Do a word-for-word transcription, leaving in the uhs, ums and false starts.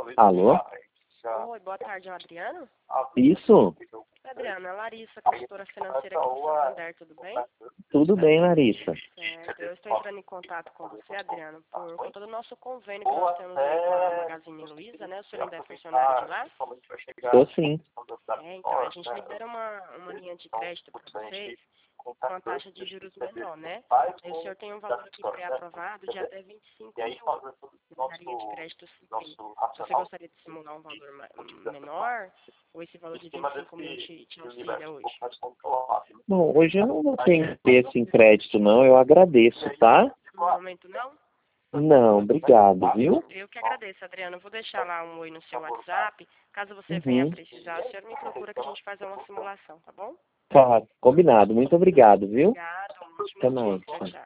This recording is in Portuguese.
Alô? Oi, boa tarde, é o Adriano? Isso? Adriano, é a Larissa, consultora financeira aqui do Santander, tudo bem? Tudo bem, Larissa. Certo, eu estou entrando em contato com você, Adriano, por conta do nosso convênio que nós temos aí com a Magazine Luiza, né? O senhor ainda é funcionário de lá? Tô sim. É, então, a gente libera uma, uma linha de crédito para vocês com uma taxa de juros menor, né? Aí o senhor tem um valor aqui pré-aprovado de até vinte e cinco mil na linha de crédito Simpim. Você gostaria de simular um valor ma- menor? Ou esse valor de vinte e cinco mil te, te auxilia hoje? Bom, hoje eu não tenho interesse em crédito, não. Eu agradeço, tá? No momento não? Não, obrigado, viu? Eu que agradeço, Adriano. Eu vou deixar lá um oi no seu WhatsApp. Caso você venha Uhum. precisar, o senhor me procura que a gente faz uma simulação, tá bom? Tá, combinado. Muito obrigado, viu? Obrigado, um ótimo Até dia. mais. Tchau, tchau.